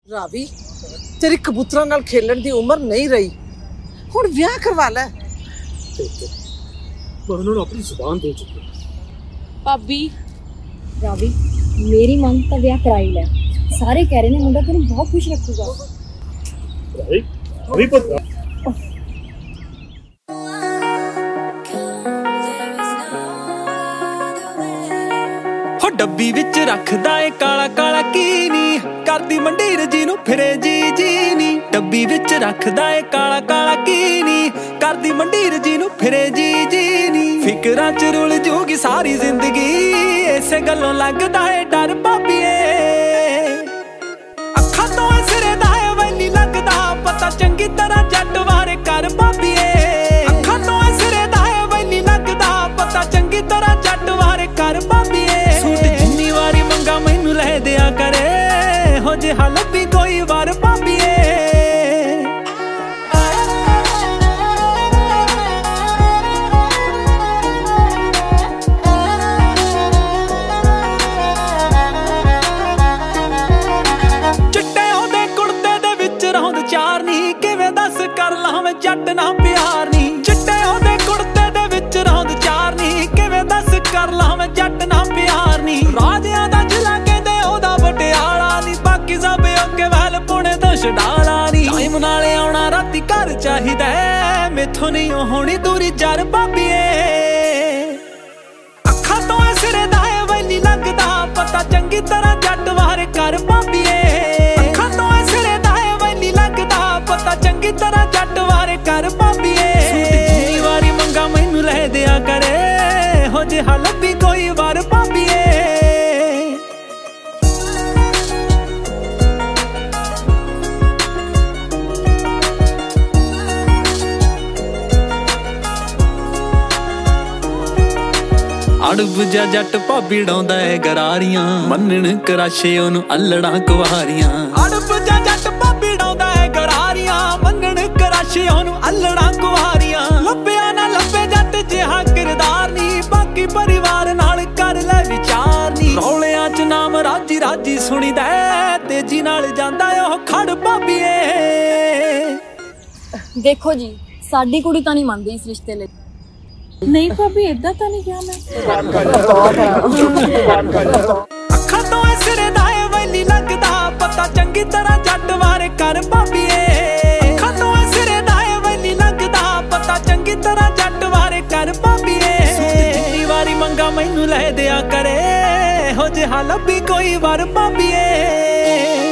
ਰਾਵੀ ਤੇਰੀ ਕਬੂਤਰਾਂ ਨਾਲ ਖੇਲਣ ਦੀ ਉਮਰ ਨਹੀਂ ਰਹੀ, ਹੁਣ ਵਿਆਹ ਕਰਵਾ ਲੈ। मैं उन्होंने अपनी जुबान दे चुकी ਭਾਬੀ ਰਾਵੀ ਮੇਰੀ ਮੰਗ ਤਾਂ ਵਿਆਹ ਕਰਾ ਹੀ ਲੈ। ਸਾਰੇ ਕਹਿ ਰਹੇ ਨੇ ਮੁੰਡਾ ਤੈਨੂੰ ਬਹੁਤ ਖੁਸ਼ ਰੱਖੂਗਾ। अभी पता ਹੋ ਡੱਬੀ ਵਿੱਚ ਰੱਖਦਾ ਏ ਕਾਲਾ ਕਾਲਾ ਕੀ ਨੀ ਕਰਦੀ ਮੰਡੀਰ ਜੀ ਨੂੰ ਫਿਰੇ ਜੀ ਜੀ ਨੀ ਡੱਬੀ ਵਿੱਚ ਰੱਖਦਾ ਏ ਕਾਲਾ ਕਾਲਾ ਕੀ ਨੀ ਕਰਦੀ ਮੰਡੀਰ ਜੀ ਨੂੰ ਫਿਰੇ ਜੀ ਜੀ ਨੀ ਫਿਕਰਾਂ ਚ ਰੁਲ ਜੂਗੀ ਸਾਰੀ ਜ਼ਿੰਦਗੀ ਇਸੇ ਗੱਲੋਂ ਲੱਗਦਾ ਏ ਡਰ ਭਾਬੀਏ ਅੱਖਾਂ ਤੋਂ ਸਿਰੇ ਦਾ ਏ ਵੈਲੀ ਲੱਗਦਾ ਪਤਾ ਚੰਗੀ ਤਰ੍ਹਾਂ ਜੱਟ ਵਾਰੇ ਕਰ ਭਾਬੀਏ ਅੱਖਾਂ ਤੋਂ ਸਿਰੇ ਦਾ ਏ ਵੈਲੀ ਲੱਗਦਾ ਪਤਾ ਚੰਗੀ ਤਰ੍ਹਾਂ ਜੱਟ ਵਾਰੇ ਕਰ ਭਾਬੀਏ ਜਿੰਨੀ ਵਾਰੀ ਮੰਗਾ ਮੈਨੂੰ ਲੈ ਦਿਆ ਕਰੇ ਹੋ ਜੇ ਲੱਭੀ ਕੋਈ ਵਾਰ ਭਾਬੀਏ ਚਿੱਟੇ ਉਹਦੇ ਕੁੜਤੇ ਦੇ ਵਿੱਚ ਰੌਂਦ ਚਾਰ ਨੀ ਕਿਵੇਂ ਦੱਸ ਕਰ ਲਾਂ ਮੈਂ ਜੱਟ ਨਾ ਪਿਆਰ ਨੀ ਚਿੱਟੇ ਉਹਦੇ ਕੁੜਤੇ ਦੇ ਵਿੱਚ ਰੌਂਦ ਚਾਰ ਨੀ ਕਿਵੇਂ ਦੱਸ ਕਰ ਲਾਂ ਮੈਂ ਜੱਟ ਨਾ ਪਿਆਰ ਨੀ ਰਾਜਿਆਂ ਦਾ ਜ਼ਿਲ੍ਹਾ ਕਹਿੰਦੇ ਉਹਦਾ ਪਟਿਆਲਾ ਨੀ ਬਾਕੀ ਸਭ ਓਕੇ ਵੈਲ ਪੁਣੇ ਤੋਂ ਛਡਾਲਾ ਨੀ ਟਾਈਮ ਨਾਲ ਆਉਣਾ ਰਾਤੀ ਘਰ ਚਾਹੀਦਾ ਮੈਥੋਂ ਨਹੀਂ ਹੋਣੀ ਦੂਰੀ ਜਰ ਭਾਬੀਏ ਅੱਖਾਂ ਤੋਂ ਸਿਰੇ ਦਾ ਏ ਵੈਲੀ ਲੱਗਦਾ ਪਤਾ ਚੰਗੀ ਤਰ੍ਹਾਂ ਜੱਟ ਵਾਰੇ ਕਰ ਭਾਬੀਏ ਅੱਖਾਂ ਤੋਂ ਸਿਰੇ ਦਾ ਏ ਵੈਲੀ ਲੱਗਦਾ ਪਤਾ ਚੰਗੀ ਤਰ੍ਹਾਂ ਜੱਟ ਵਾਰੇ ਕਰ ਭਾਬੀਏ ਜਿੰਨੀ ਵਾਰੀ ਮੰਗਾ ਮੈਨੂੰ ਲੈ ਦਿਆ ਕਰੇ ਹੋ ਜੇ ਲੱਭੀ ਕੋਈ ਵਾਰ ਭਾਬੀਏ ਅੜਬ ਜਾ ਜੱਟ ਭਾਬੀ ਡਾਉਂਦਾ ਏ ਗਰਾਰੀਆਂ ਮੰਨਣ ਕਰਾਸ਼ੇ ਉਹਨੂੰ ਅਲੜਾਂ ਕੁਵਾਰੀਆਂ ਅੜਬ ਜਾ ਜੱਟ ਭਾਬੀ ਡਾਉਂਦਾ ਏ ਗਰਾਰੀਆਂ ਮੰਨਣ ਕਰਾਸ਼ੇ ਉਹਨੂੰ ਅਲੜਾਂ ਕੁਵਾਰੀਆਂ ਲੱਭਿਆ ਨਾ ਲੱਭੇ ਜੱਟ ਜਿਹਾ ਕਿਰਦਾਰ ਨੀ ਬਾਕੀ ਪਰਿਵਾਰ ਨਾਲ ਕਰ ਲੈ ਵਿਚਾਰ ਨੀ ਰੌਲਿਆਂ ਚ ਨਾਮ ਰਾਜੀ ਰਾਜੀ ਸੁਣੀਦਾ ਤੇਜੀ ਨਾਲ ਜਾਂਦਾ ਉਹ ਖੜ ਭਾਬੀਏ ਦੇਖੋ ਜੀ ਸਾਡੀ ਕੁੜੀ ਤਾਂ ਨਹੀਂ ਮੰਨਦੀ ਇਸ ਰਿਸ਼ਤੇ ਲਈ। ਨਹੀਂ ਭਾਬੀ ਏਦਾਂ ਤਾਂ ਨਹੀਂ ਕਿਹਾ ਮੈਂ। ਅੱਖਾਂ ਤੋਂ ਸਿਰੇ ਦਾ ਏ ਵੈਲੀ ਲੱਗਦਾ ਪਤਾ ਚੰਗੀ ਤਰ੍ਹਾਂ ਜੱਟ ਵਾਰੇ ਕਰ ਭਾਬੀਏ ਅੱਖਾਂ ਤੋਂ ਸਿਰੇ ਦਾ ਏ ਵੈਲੀ ਲੱਗਦਾ ਪਤਾ ਚੰਗੀ ਤਰ੍ਹਾਂ ਜੱਟ ਵਾਰੇ ਕਰ ਭਾਬੀਏ ਜਿੰਨੀ ਵਾਰੀ ਮੰਗਾ ਮੈਨੂੰ ਲੈ ਦਿਆ ਕਰੇ ਹੋ ਜੇ ਲੱਭੀ ਕੋਈ ਵਾਰ ਭਾਬੀਏ।